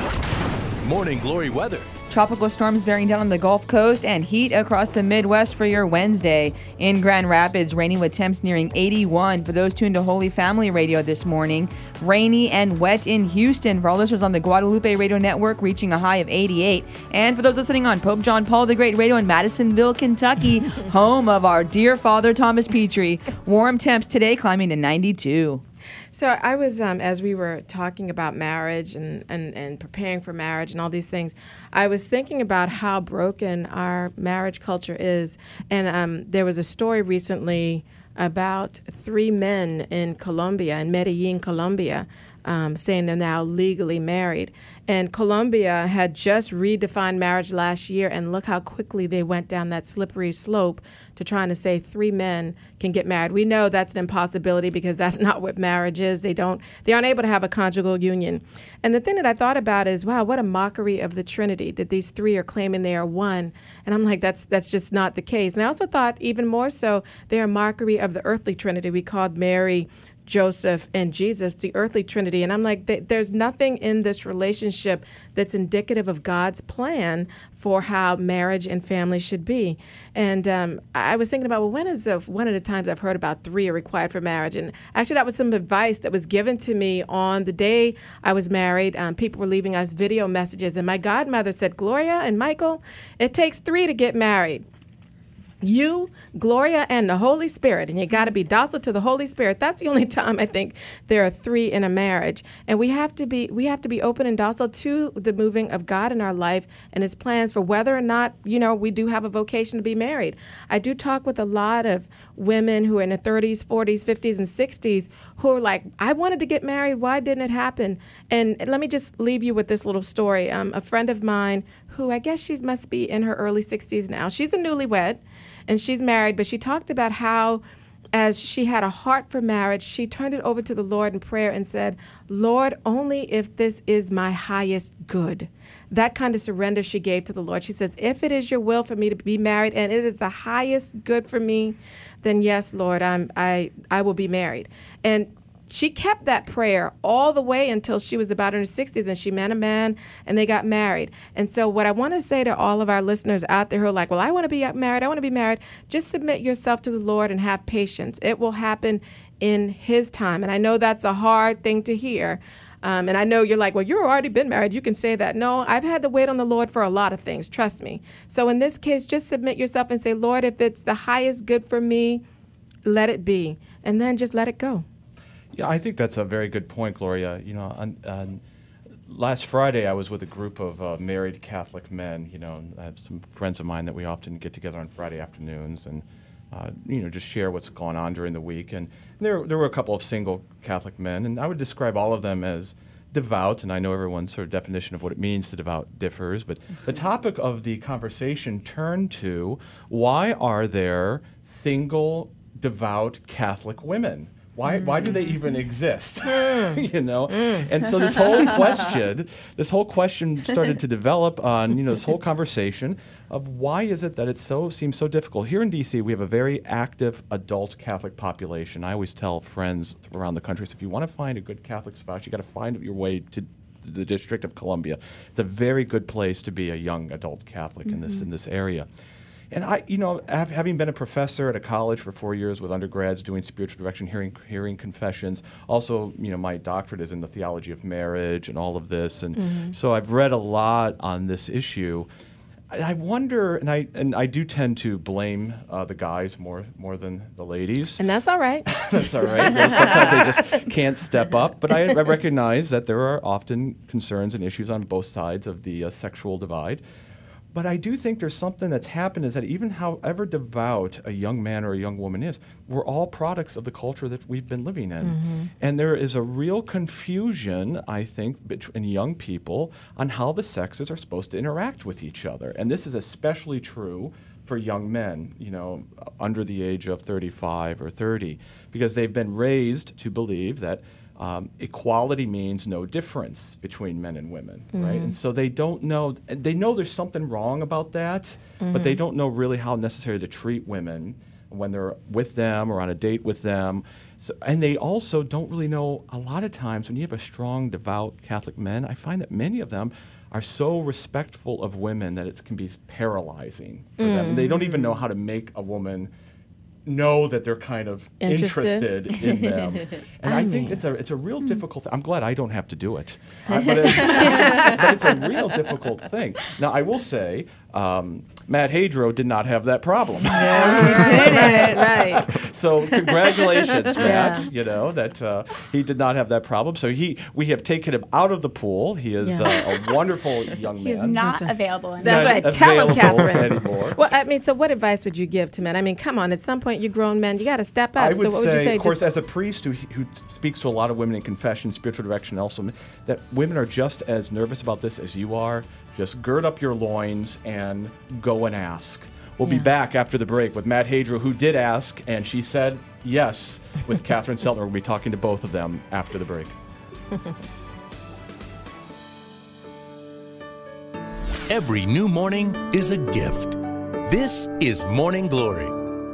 Morning Glory weather. Tropical storms bearing down on the Gulf Coast and heat across the Midwest for your Wednesday. In Grand Rapids, raining with temps nearing 81. For those tuned to Holy Family Radio this morning, rainy and wet in Houston. For our listeners on the Guadalupe Radio Network, reaching a high of 88. And for those listening on Pope John Paul the Great Radio in Madisonville, Kentucky, home of our dear Father Thomas Petrie, warm temps today climbing to 92. So I was, as we were talking about marriage and preparing for marriage and all these things, I was thinking about how broken our marriage culture is. And there was a story recently about 3 men in Colombia, in Medellin, Colombia, saying they're now legally married. And Colombia had just redefined marriage last year, and look how quickly they went down that slippery slope to trying to say 3 men can get married. We know that's an impossibility because that's not what marriage is. They aren't able to have a conjugal union. And the thing that I thought about is, wow, what a mockery of the Trinity that these 3 are claiming they are one. And I'm like, that's just not the case. And I also thought even more so, they're a mockery of the earthly Trinity. We called Mary, Joseph, and Jesus, the earthly Trinity. And I'm like, there's nothing in this relationship that's indicative of God's plan for how marriage and family should be. And I was thinking about, well, when is one of the times I've heard about 3 are required for marriage? And actually, that was some advice that was given to me on the day I was married. People were leaving us video messages. And my godmother said, Gloria and Michael, it takes 3 to get married. You, Gloria, and the Holy Spirit, and you got to be docile to the Holy Spirit. That's the only time I think there are 3 in a marriage, and we have to be open and docile to the moving of God in our life and His plans for whether or not we do have a vocation to be married. I do talk with a lot of women who are in their 30s, 40s, 50s, and 60s who are like, I wanted to get married. Why didn't it happen? And let me just leave you with this little story. A friend of mine who I guess she must be in her early 60s now. She's a newlywed. And she's married, but she talked about how, as she had a heart for marriage, she turned it over to the Lord in prayer and said, Lord, only if this is my highest good. That kind of surrender she gave to the Lord. She says, if it is your will for me to be married and it is the highest good for me, then yes, Lord, I will be married. And she kept that prayer all the way until she was about in her 60s, and she met a man, and they got married. And so what I want to say to all of our listeners out there who are like, well, I want to be married, just submit yourself to the Lord and have patience. It will happen in His time. And I know that's a hard thing to hear. And I know you're like, well, you've already been married. You can say that. No, I've had to wait on the Lord for a lot of things. Trust me. So in this case, just submit yourself and say, Lord, if it's the highest good for me, let it be. And then just let it go. Yeah, I think that's a very good point, Gloria. On last Friday, I was with a group of married Catholic men. I have some friends of mine that we often get together on Friday afternoons and, just share what's going on during the week. And there were a couple of single Catholic men, and I would describe all of them as devout, and I know everyone's sort of definition of what it means to devout differs, but the topic of the conversation turned to, why are there single devout Catholic women? Why do they even exist? And so this whole question started to develop on this whole conversation of why is it that it seems so difficult. Here in D.C., we have a very active adult Catholic population. I always tell friends around the country, so if you want to find a good Catholic spouse, you got to find your way to the District of Columbia. It's a very good place to be a young adult Catholic in this area. And having been a professor at a college for 4 years with undergrads doing spiritual direction, hearing confessions, also, my doctorate is in the theology of marriage and all of this. And so I've read a lot on this issue. I wonder, and I do tend to blame the guys more than the ladies. And that's all right. That's all right. Sometimes they just can't step up. But I recognize that there are often concerns and issues on both sides of the sexual divide. But I do think there's something that's happened is that even however devout a young man or a young woman is, we're all products of the culture that we've been living in. And there is a real confusion, I think, between young people on how the sexes are supposed to interact with each other. And this is especially true for young men, under the age of 35 or 30, because they've been raised to believe that equality means no difference between men and women, right? And so they don't know, they know there's something wrong about that, but they don't know really how necessary to treat women when they're with them or on a date with them. So, and they also don't really know, a lot of times when you have a strong, devout Catholic men, I find that many of them are so respectful of women that it can be paralyzing for them. They don't even know how to make a woman know that they're kind of interested in them. And I think it's a real difficult thing. I'm glad I don't have to do it. But it's a real difficult thing. Now, I will say, Matt Hadro did not have that problem. Right. So congratulations, Matt, that he did not have that problem. So we have taken him out of the pool. He is a wonderful young man. He is not available anymore. That's right. Tell him, Catherine. Anymore. Well, I mean, so what advice would you give to men? I mean, come on, at some point you're grown men, you got to step up. I would so what would you say? Of course, as a priest who speaks to a lot of women in confession, spiritual direction also, that women are just as nervous about this as you are. Just gird up your loins and go and ask. We'll be back after the break with Matt Hadro, who did ask, and she said yes, with Catherine Zeltner. We'll be talking to both of them after the break. Every new morning is a gift. This is Morning Glory.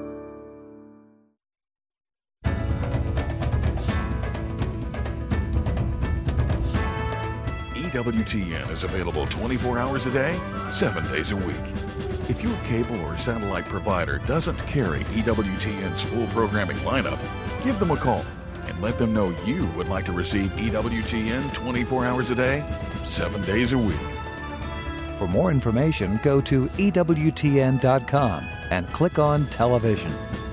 EWTN is available 24 hours a day, 7 days a week. If your cable or satellite provider doesn't carry EWTN's full programming lineup, give them a call and let them know you would like to receive EWTN 24 hours a day, 7 days a week. For more information, go to EWTN.com and click on Television.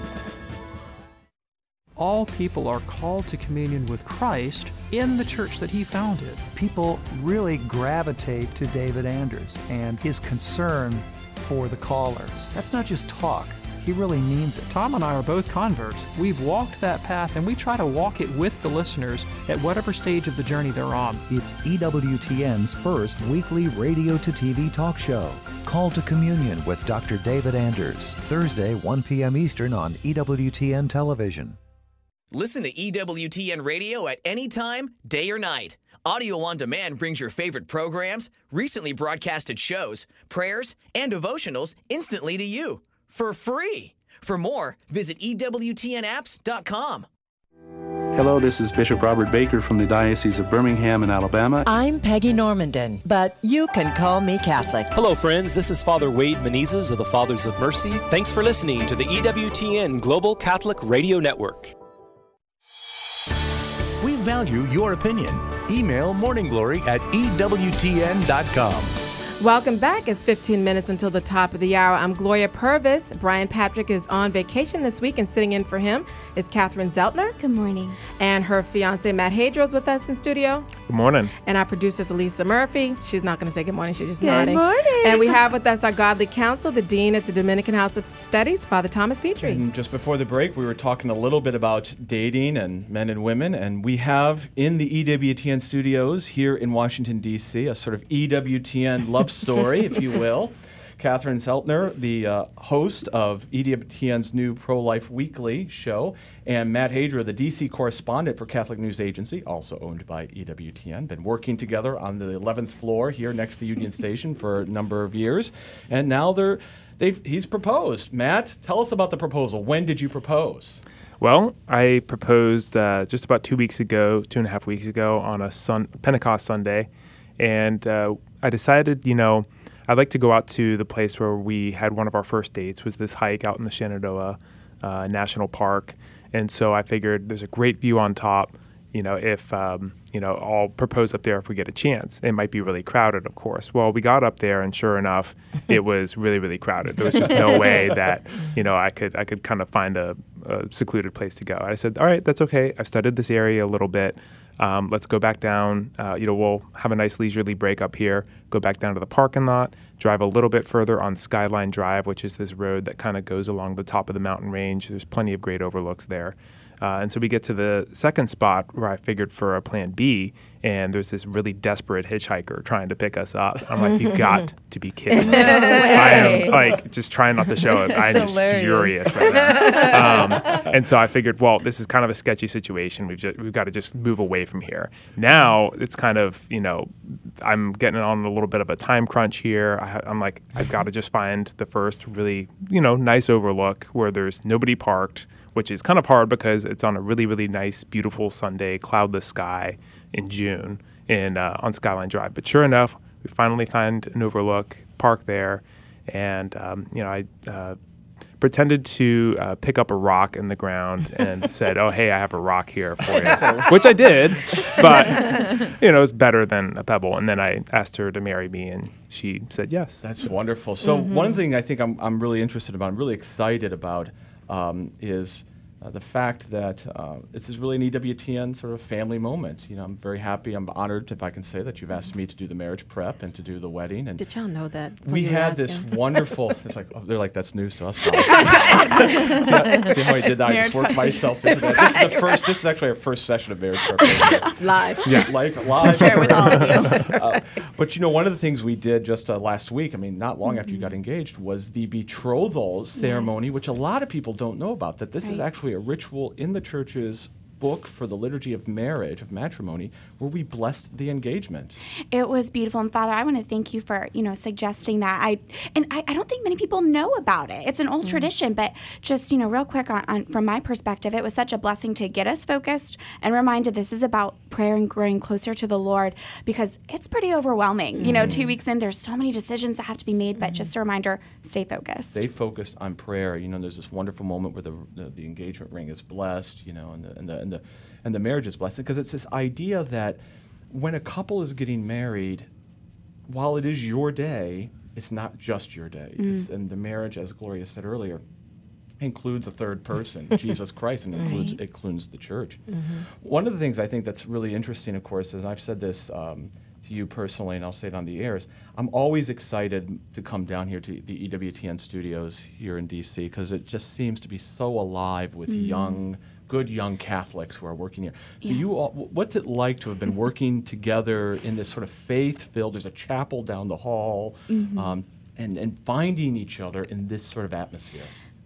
All people are called to communion with Christ in the church that he founded. People really gravitate to David Anders and his concern for the callers. That's not just talk. He really means it. Tom and I are both converts. We've walked that path, and we try to walk it with the listeners at whatever stage of the journey they're on. It's EWTN's first weekly radio to TV talk show. Call to Communion with Dr. David Anders, Thursday, 1 p.m. Eastern on EWTN Television. Listen to EWTN Radio at any time, day or night. Audio on Demand brings your favorite programs, recently broadcasted shows, prayers, and devotionals instantly to you for free. For more, visit EWTNapps.com. Hello, this is Bishop Robert Baker from the Diocese of Birmingham in Alabama. I'm Peggy Normandin, but you can call me Catholic. Hello, friends. This is Father Wade Menezes of the Fathers of Mercy. Thanks for listening to the EWTN Global Catholic Radio Network. We value your opinion. Email morningglory@EWTN.com. Welcome back. It's 15 minutes until the top of the hour. I'm Gloria Purvis. Brian Patrick is on vacation this week, and sitting in for him is Catherine Zeltner. Good morning. And her fiance, Matt Hadro, is with us in studio. Good morning. And our producer is Elisa Murphy. She's not going to say good morning. She's just good nodding. Good morning. And we have with us our godly counsel, the dean at the Dominican House of Studies, Father Thomas Petrie. And just before the break, we were talking a little bit about dating and men and women, and we have in the EWTN studios here in Washington, D.C., a sort of EWTN love story, if you will. Catherine Zeltner, the host of EWTN's new Pro-Life Weekly show, and Matt Hadro, the D.C. correspondent for Catholic News Agency, also owned by EWTN, been working together on the 11th floor here next to Union Station for a number of years, and now he's proposed. Matt, tell us about the proposal. When did you propose? Well, I proposed just about 2 weeks ago, 2.5 weeks ago, on a Pentecost Sunday, and I decided, I'd like to go out to the place where we had one of our first dates, was this hike out in the Shenandoah National Park. And so I figured there's a great view on top. If I'll propose up there if we get a chance. It might be really crowded, of course. Well, we got up there, and sure enough, it was really, really crowded. There was just no way that I could kind of find a secluded place to go. I said, all right, that's okay. I've studied this area a little bit. Let's go back down. We'll have a nice leisurely break up here. Go back down to the parking lot. Drive a little bit further on Skyline Drive, which is this road that kind of goes along the top of the mountain range. There's plenty of great overlooks there. And so we get to the second spot where I figured for a plan B, and there's this really desperate hitchhiker trying to pick us up. I'm like, you got to be kidding me. I am just trying not to show it. I'm just furious right now. And so I figured, well, this is kind of a sketchy situation. We've got to just move away from here. Now it's kind of, I'm getting on a little bit of a time crunch here. I'm like, I've got to just find the first really, nice overlook where there's nobody parked, which is kind of hard because it's on a really, really nice, beautiful Sunday, cloudless sky in June on Skyline Drive. But sure enough, we finally find an overlook, park there, and I pretended to pick up a rock in the ground and said, "Oh, hey, I have a rock here for you," which I did, but it was better than a pebble. And then I asked her to marry me, and she said yes. That's wonderful. So one thing I think I'm really interested about, I'm really excited about, is the fact that this is really an EWTN sort of family moment. I'm very happy. I'm honored, if I can say, that you've asked me to do the marriage prep and to do the wedding. And did y'all know that? We had this wonderful. It's like they're like, that's news to us. See how I did that? I just worked myself into that. This is actually our first session of marriage prep. Live. Yeah, live. Share with all of you. But one of the things we did just last week, not long after you got engaged, was the betrothal ceremony, which a lot of people don't know about. That this is actually a ritual in the church's book for the liturgy of marriage, of matrimony, where we blessed the engagement. It was beautiful. And Father, I want to thank you for, suggesting that. I don't think many people know about it. It's an old tradition, but just, real quick on from my perspective, it was such a blessing to get us focused and reminded this is about prayer and growing closer to the Lord, because it's pretty overwhelming. 2 weeks in, there's so many decisions that have to be made, but just a reminder, stay focused. Stay focused on prayer. There's this wonderful moment where the engagement ring is blessed, and the marriage is blessed, because it's this idea that when a couple is getting married, while it is your day, it's not just your day. And the marriage, as Gloria said earlier, includes a third person, Jesus Christ, and includes the church. One of the things I think that's really interesting, of course, and I've said this to you personally, and I'll say it on the air, is I'm always excited to come down here to the EWTN studios here in D.C., because it just seems to be so alive with good young Catholics who are working here. So you all, what's it like to have been working together in this sort of faith-filled, there's a chapel down the hall, and finding each other in this sort of atmosphere?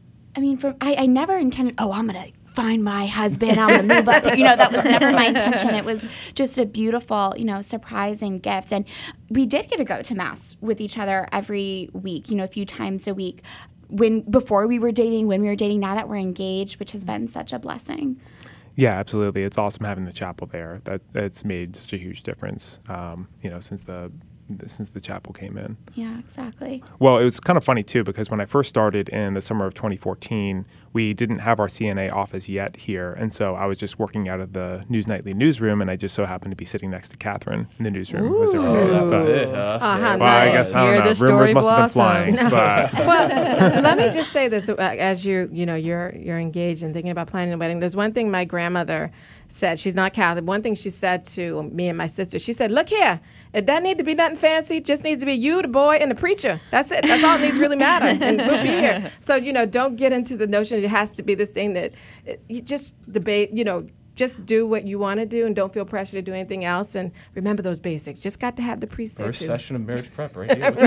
I never intended, I'm going to find my husband, I'm going to move up. That was never my intention. It was just a beautiful, surprising gift. And we did get to go to Mass with each other every week, a few times a week. Before we were dating, when we were dating, now that we're engaged, which has been such a blessing. Yeah, absolutely. It's awesome having the chapel there. That's made such a huge difference, since the chapel came in. Yeah, exactly. Well, it was kind of funny, too, because when I first started in the summer of 2014, we didn't have our CNA office yet here. And so I was just working out of the News Nightly newsroom, and I just so happened to be sitting next to Catherine in the newsroom. Ooh. That was it, huh? Well, I guess, I don't know. Rumors must have been flying. But. Well, let me just say this. As you're engaged and thinking about planning a wedding, there's one thing my grandmother said. She's not Catholic. One thing she said to me and my sister, she said, "Look here, it doesn't need to be nothing fancy. It just needs to be you, the boy, and the preacher. That's it. That's all that needs to really matter, and we'll be here." So, don't get into the notion that it has to be this thing that you just debate, just do what you want to do and don't feel pressure to do anything else. And remember those basics. Just got to have the priest there, too. First session of marriage prep right here.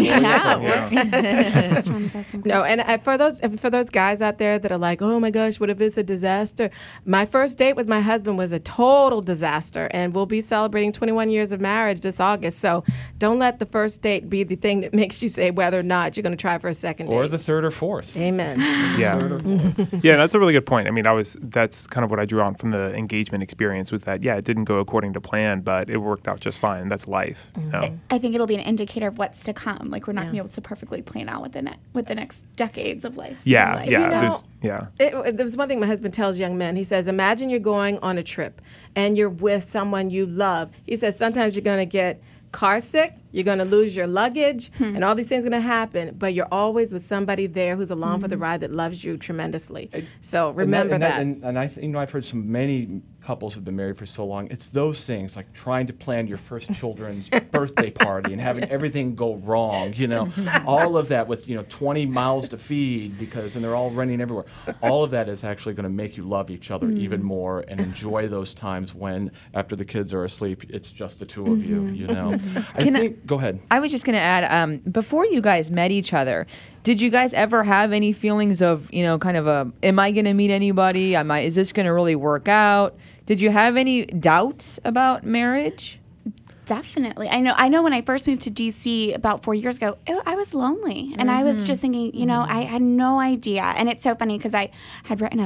No, and for those guys out there that are like, oh, my gosh, what if it's a disaster? My first date with my husband was a total disaster, and we'll be celebrating 21 years of marriage this August. So don't let the first date be the thing that makes you say whether or not you're going to try for a second date. Or the third or fourth. Amen. Yeah. Yeah, that's a really good point. That's kind of what I drew on from the engagement experience, was that, it didn't go according to plan, but it worked out just fine. That's life. I think it'll be an indicator of what's to come. Like, we're not going to be able to perfectly plan out with the next decades of life. Yeah. There's one thing my husband tells young men. He says, imagine you're going on a trip and you're with someone you love. He says, sometimes you're going to get car sick, you're going to lose your luggage, and all these things are going to happen, but you're always with somebody there who's along for the ride that loves you tremendously. So remember that. And I've heard many couples who've been married for so long. It's those things, like trying to plan your first children's birthday party and having everything go wrong, all of that with, 20 mouths to feed and they're all running everywhere. All of that is actually going to make you love each other even more and enjoy those times when, after the kids are asleep, it's just the two of you, Go ahead. I was just going to add, before you guys met each other, did you guys ever have any feelings of, am I going to meet anybody? Is this going to really work out? Did you have any doubts about marriage? Definitely. I know when I first moved to D.C. about 4 years ago, I was lonely. And I was just thinking, I had no idea. And it's so funny because I had written a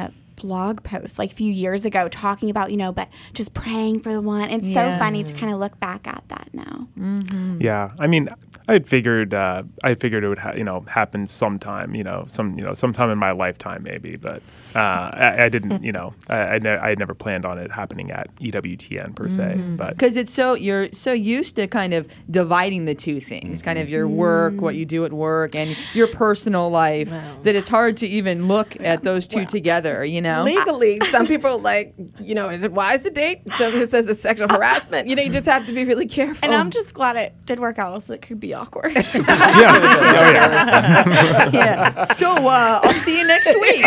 blog post like a few years ago talking about, but just praying for the one. It's so funny to kind of look back at that now. Mm-hmm. Yeah, I mean, I figured it would happen sometime, sometime in my lifetime maybe, but I didn't, I had never planned on it happening at EWTN per se, but because you're so used to kind of dividing the two things, kind of your work, what you do at work, and your personal life, that it's hard to even look at those two together, Legally, some people is it wise to date? Some people says it's sexual harassment. You just have to be really careful. And I'm just glad it did work out, else it could be awkward. Yeah. So I'll see you next week.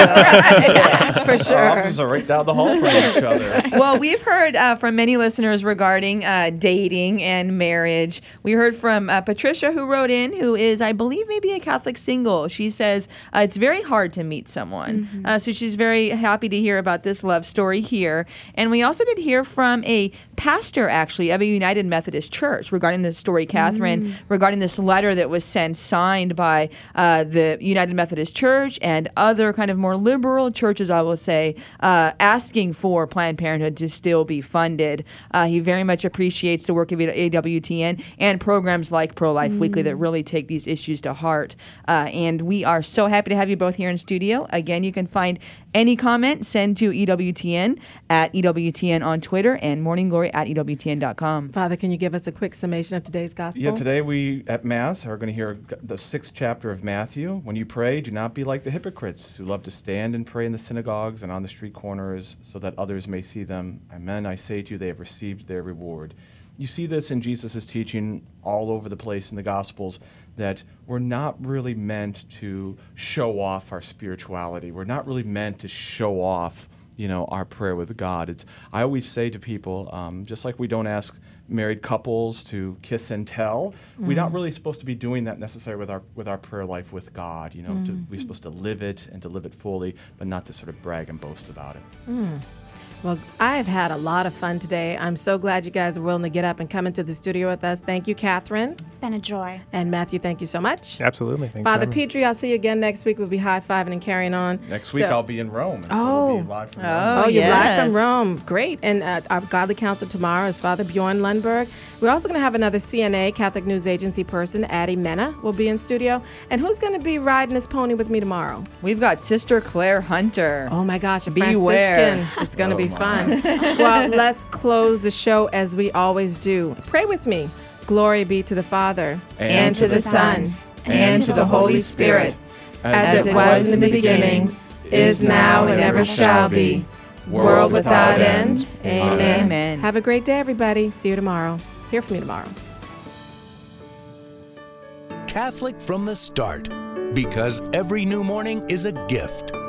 For sure. Our offices are right down the hall from each other. Well, we've heard from many listeners regarding dating and marriage. We heard from Patricia, who wrote in, who is, I believe, maybe a Catholic single. She says it's very hard to meet someone. So she's very happy to hear about this love story here. And we also did hear from a pastor, actually, of a United Methodist Church regarding this story, Catherine, regarding this letter that was sent, signed by the United Methodist Church and other kind of more liberal churches, I will say, asking for Planned Parenthood to still be funded. He very much appreciates the work of AWTN and programs like Pro-Life Weekly that really take these issues to heart. And we are so happy to have you both here in studio. Again, you can find any comment, send to EWTN at EWTN on Twitter and Morning Glory at EWTN.com. Father, can you give us a quick summation of today's gospel? Yeah, today we at Mass are going to hear the 6th chapter of Matthew. When you pray, do not be like the hypocrites who love to stand and pray in the synagogues and on the street corners so that others may see them. Amen, I say to you, they have received their reward. You see this in Jesus' teaching all over the place in the Gospels, that we're not really meant to show off our spirituality. We're not really meant to show off, our prayer with God. I always say to people, just like we don't ask married couples to kiss and tell, we're not really supposed to be doing that necessarily with our prayer life with God. We're supposed to live it and to live it fully, but not to sort of brag and boast about it. Well, I've had a lot of fun today. I'm so glad you guys are willing to get up and come into the studio with us. Thank you, Catherine. It's been a joy. And Matthew, thank you so much. Absolutely. Thanks Father Petrie, I'll see you again next week. We'll be high-fiving and carrying on. Next week I'll be in Rome. So we'll be live from Rome. Oh, you're live from Rome. Great. And our Godly Counsel tomorrow is Father Bjorn Lundberg. We're also going to have another CNA, Catholic News Agency person, Addie Mena, will be in studio. And who's going to be riding this pony with me tomorrow? We've got Sister Claire Hunter. Oh, my gosh, a Beware. Franciscan. It's going to be fun. Well, let's close the show as we always do. Pray with me. Glory be to the Father, and to the Son, and to the Holy Spirit, as it was in the beginning, is now, and ever shall be, world without end. Amen. Have a great day, everybody. See you tomorrow. Hear from me tomorrow. Catholic from the start, because every new morning is a gift.